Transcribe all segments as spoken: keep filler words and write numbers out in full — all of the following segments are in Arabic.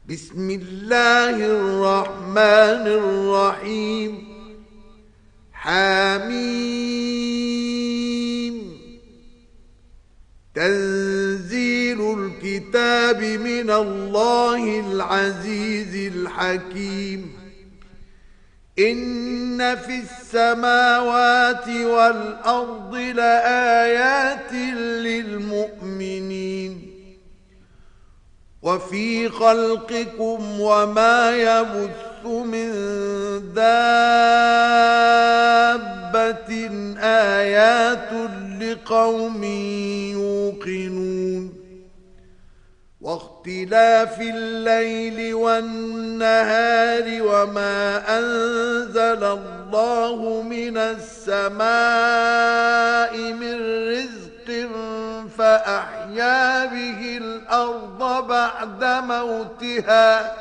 بسم الله الرحمن الرحيم. حميم. تنزيل الكتاب من الله العزيز الحكيم. إن في السماوات والأرض لآيات للمؤمنين وفي خلقكم وما يبث من دابة آيات لقوم يوقنون. واختلاف الليل والنهار وما أنزل الله من السماء من رزق فأحيا به الأرض بعد موتها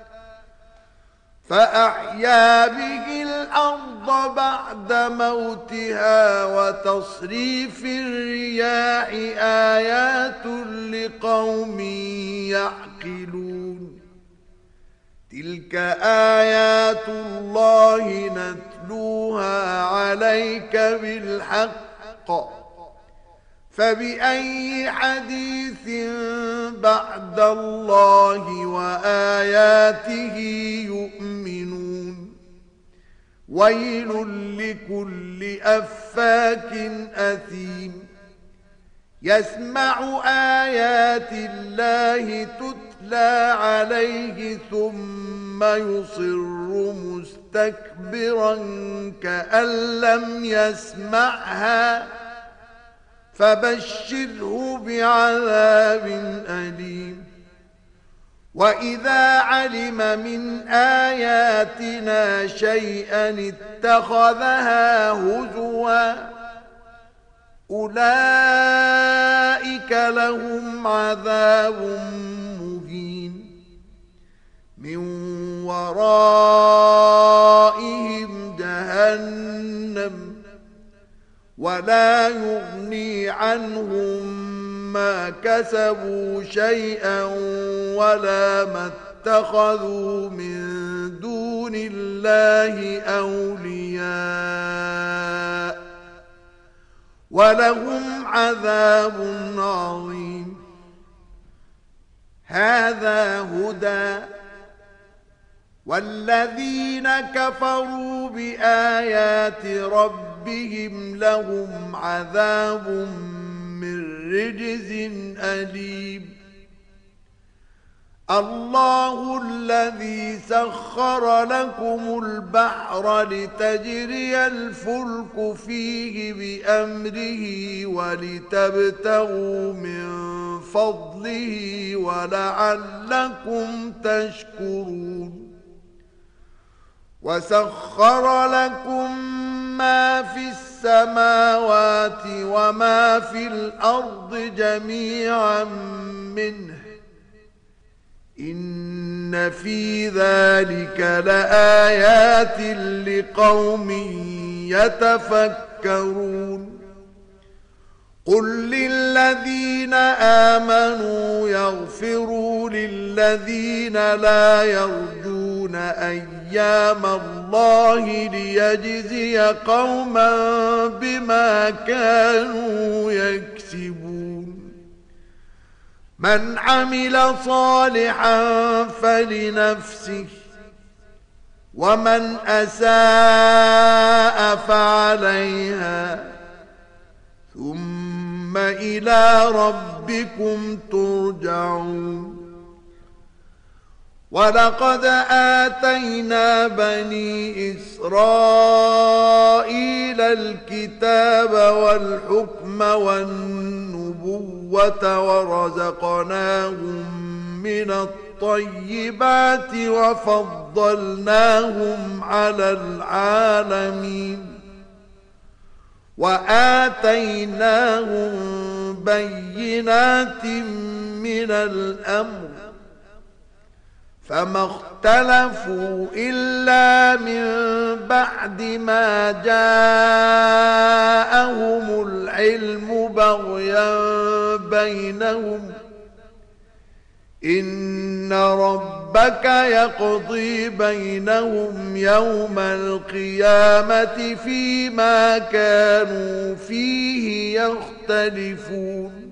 فأحيا به الأرض بعد موتها وتصريف الرياح آيات لقوم يعقلون. تلك آيات الله نتلوها عليك بالحق فبأي حديث بعد الله وآياته يؤمنون. ويل لكل أفاك أثيم يسمع آيات الله تتلى عليه ثم يصر مستكبرا كأن لم يسمعها فبشره بعذاب أليم. وإذا علم من آياتنا شيئا اتخذها هزوا أولئك لهم عذاب مهين من ورائهم جهنم ولا يغني عنهم ما كسبوا شيئا ولا ما اتخذوا من دون الله أولياء ولهم عذاب عظيم. هذا هدى والذين كفروا بآيات ربهم لهم عذاب من رجز أليم. الله الذي سخر لكم البحر لتجري الفلك فيه بأمره ولتبتغوا من فضله ولعلكم تشكرون. وسخر لكم ما في السماوات وما في الأرض جميعا منه إن في ذلك لآيات لقوم يتفكرون. قل للذين آمنوا يغفروا للذين لا يرجون أيام الله ليجزي قوما بما كانوا يكسبون. من عمل صالحا فلنفسه ومن أساء فعليها ثم إلى ربكم ترجعون. ولقد آتينا بني إسرائيل الكتاب والحكم والنبوة ورزقناهم من الطيبات وفضلناهم على العالمين وآتيناهم بينات من الأمر فما اختلفوا إلا من بعد ما جاءهم العلم بغيا بينهم إن ربك ربك يقضي بينهم يوم القيامة فيما كانوا فيه يختلفون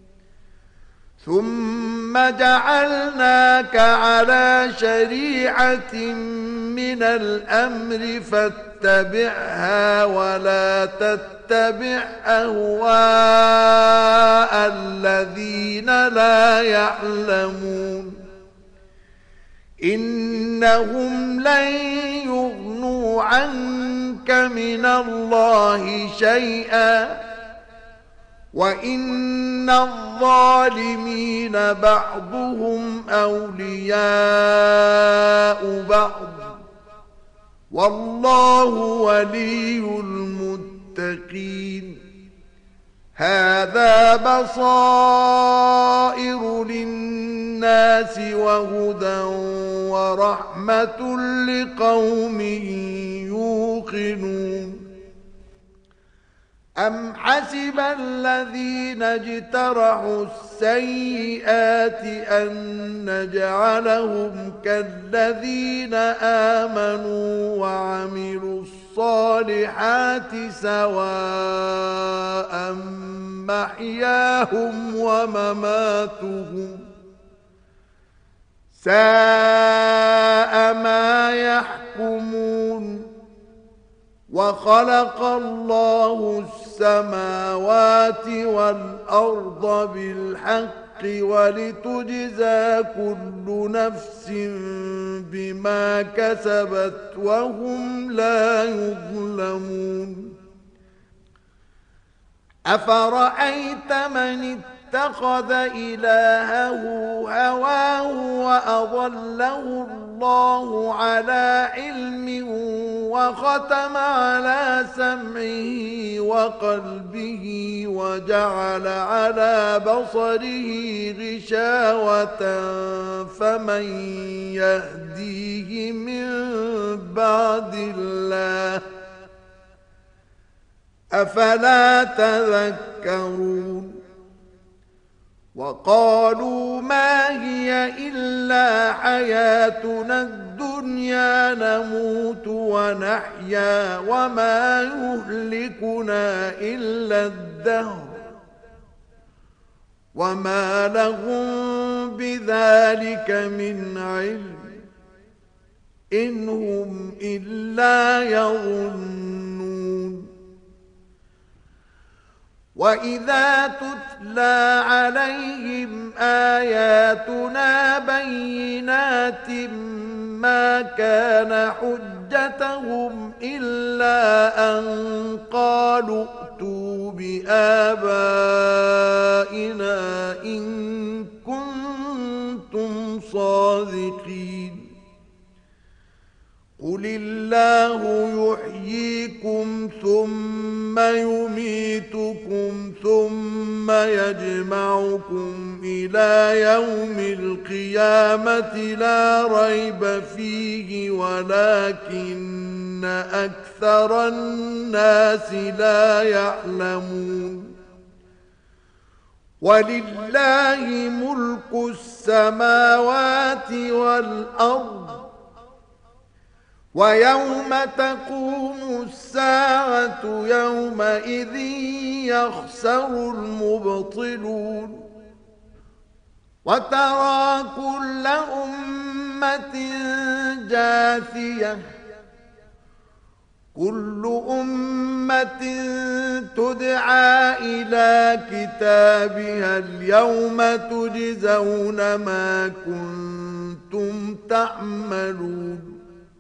ثم جعلناك على شريعة من الأمر فاتبعها ولا تتبع أهواء الذين لا يعلمون إنهم لن يغنوا عنك من الله شيئا وإن الظالمين بعضهم أولياء بعض والله ولي المتقين هذا بصائر للناس وهدى ورحمة لقوم يوقنون أم حسب الذين اجترحوا السيئات أن نجعلهم كالذين آمنوا وعملوا الصالحات سواء محياهم ومماتهم ساء ما يحكمون وخلق الله السماوات والأرض بالحق ولتجزى كل نفس بما كسبت وهم لا يظلمون أفرأيت من اتخذ إلهه هواه وأضله الله على علم وختم على سمعه وقلبه وجعل على بصره غشاوة فمن يهديه من بعد الله أفلا تذكرون وقالوا ما هي إلا حياتنا الدنيا نموت ونحيا وما يهلكنا إلا الدهر وما لهم بذلك من علم إن هم إلا يظنون وإذا تتلى عليهم آياتنا بينات ما كان حجتهم إلا أن قالوا ائتوا بآبائنا إن كنتم صادقين قل الله يحييكم ثم يميتكم ثم يجمعكم إلى يوم القيامة لا ريب فيه ولكن أكثر الناس لا يعلمون ولله ملك السماوات والأرض ويوم تقوم الساعة يومئذ يخسر المبطلون وترى كل أمة جاثية كل أمة تدعى إلى كتابها اليوم تجزون ما كنتم تعملون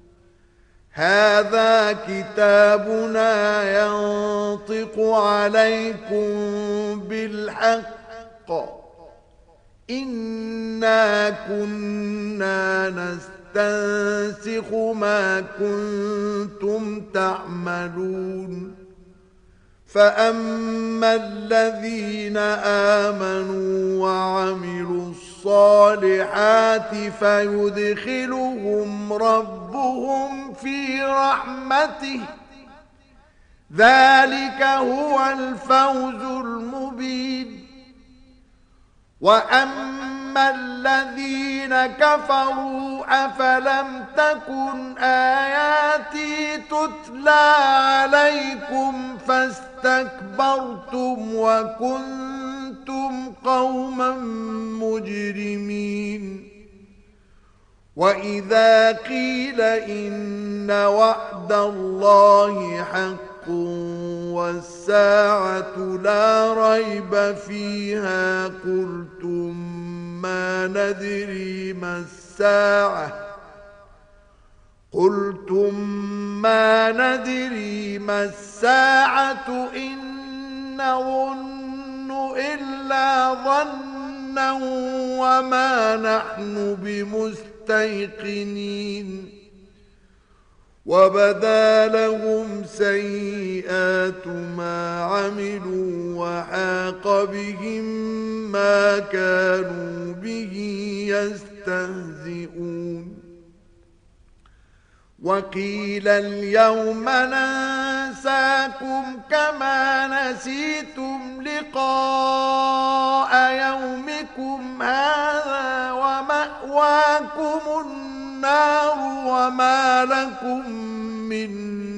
هذا كتابنا ينطق عليكم بالحق إنا كنا نستنسخ ما كنتم تعملون فأما الذين آمنوا وعملوا الصالحات فيدخلهم ربهم في رحمته ذلك هو الفوز المبين وأما الذين كفروا أفلم تكن آياتي تتلى عليكم فاستكبرتم وكنتم قوما مجرمين وإذا قيل إن وعد الله حق والساعة لا ريب فيها قلتم ما ندري ما الساعة قلتم ما ندري ما الساعة إن نظن إلا ظنا وما نحن بمستيقنين وبدا لهم سيئات ما عملوا وحاق بهم ما كانوا به يستهزئون وقيل اليوم ننساكم كما نسيتم لقاء يومكم هذا ومأواكم النار وما لكم من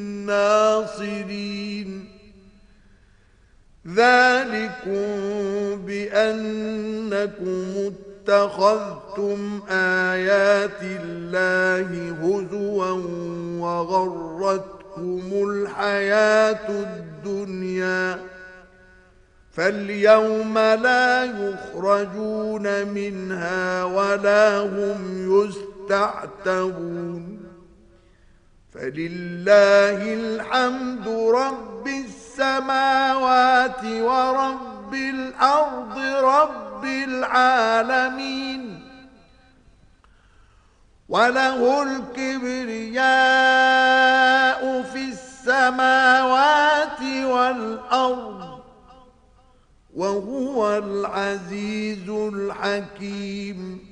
ناصرين ذلكم بأنكم اتخذتم آيات الله هزوا وغرتكم الحياة الدنيا فاليوم لا يخرجون منها ولا هم يستعتبون فلله الحمد رب السماوات ورب الأرض رب العالمين وله الكبرياء في السماوات والأرض وهو العزيز الحكيم